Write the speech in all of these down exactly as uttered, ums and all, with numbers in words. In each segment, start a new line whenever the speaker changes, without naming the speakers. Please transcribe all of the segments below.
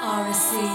R S C.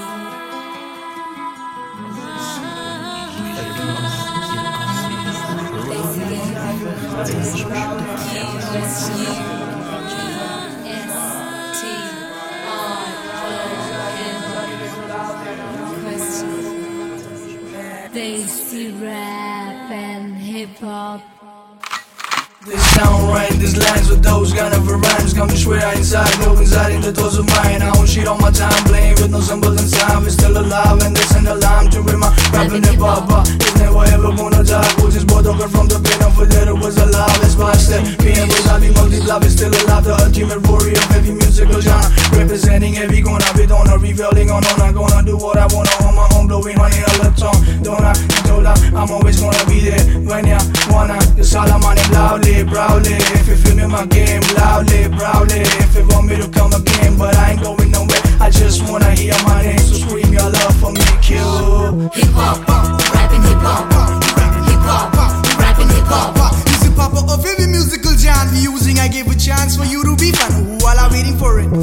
They see rap and hip hop.
This sound right, these lines with those kind of rhymes come to swear inside, go inside in the doors of mine. I won't cheat on my time, playing with no symbols and sound. We're still alive and this an alarm to remind rapping hip hop. It's never ever gonna die. Who just brought over from the pit, don't forget it was alive. That's why I said, being was I be multiplied, is still alive. The ultimate warrior of every musical genre, representing every corner. We don't know, revealing on on. I'm gonna do what I wanna on my own, blowing honey all the tongue. Don't I? Don't I? I'm always gonna be there when you wanna. Just all I'm on it loudly. Proudly, if you feel me my game, loudly, proudly. If you want me to come again, but I ain't going nowhere. I just wanna hear my name, so scream your love for me, Q.
Hip hop, rapping hip hop, hip hop, rapping hip hop.
He's the papa of every musical genre using. I gave a chance for you to be fun. Who all are waiting for it?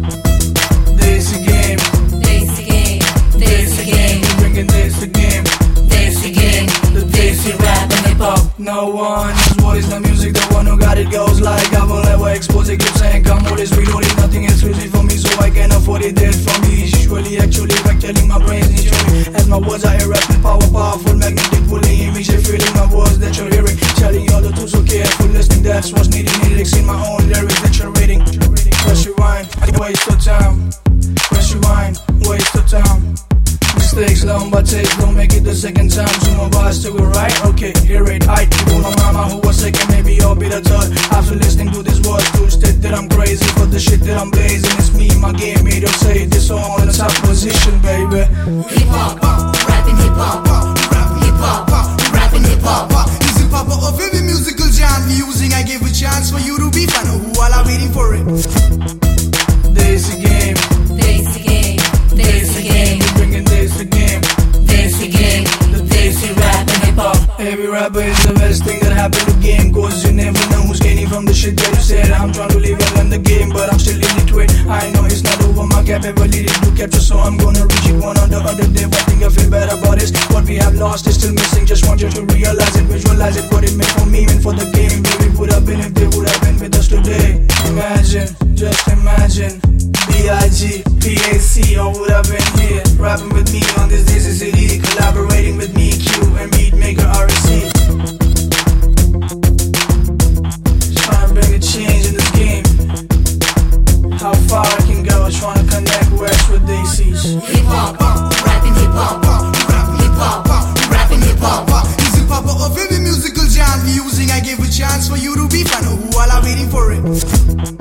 This a game,
This a game, this a game,
bringing this a game,
this a game.
the Desi rap and hip hop. No one knows what is the music, the one who got it goes like I will never expose it, keep saying come on, it's reloading, nothing exclusive for me, so I can afford it, dead for me. Usually, actually, back telling my brains need you. As my words are erupting, power, powerful, magnetic, pulling image, feeling my words that you're hearing. Telling you all the tools so careful, listening, that's what's needed, lyrics in my own lyrics that you're reading. Press rewind, waste of time. Press rewind, waste of time. Mistakes, long but takes, don't make it the second time. So my bars to go right, okay, hear it, I people my mama who was second, maybe I'll be the third. After listening to this words, to state that I'm crazy for the shit that I'm blazing. It's me, my game, made of say this all in the top position, baby.
Hip hop, rapping hip hop, hip hop, rapping hip hop.
He's the papa of every musical genre using. I gave a chance for you to be fun. Who all are waiting for it?
This a game,
This a game, this a game,
bringing this a game,
this a game.
the Desi rap and hip hop. Every rapper is the best thing that happened to game, cause you never know who's gaining from the shit that you said. I'm trying to live well in the game, but I'm still in it with. I know it's not over, my capability to capture, so I'm gonna reach it one on the other day. One thing I feel bad about is what we have lost is still missing. Just want you to realize it, visualize it, what it meant for me and for the game. Baby would have been if they would have been with us today. Imagine, just imagine, B I G, P A C, or would have been here, rapping with me on this Desi C D, collaborating with me, Q, and Beatmaker R S C. Trying to bring a change in this game. How far I can go, trying to connect West with Desis.
Hip hop, rapping hip hop, hip hop, rapping hip hop.
He's the papa of every musical genre using. I gave a chance for you to be fun. Who all are waiting for it?